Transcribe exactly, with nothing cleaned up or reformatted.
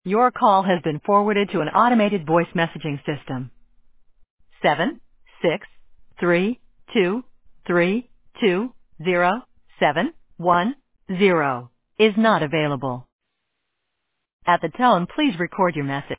Your call has been forwarded to an automated voice messaging system. Seven six three two three two zero seven one zero is not available. At the tone, please record your message.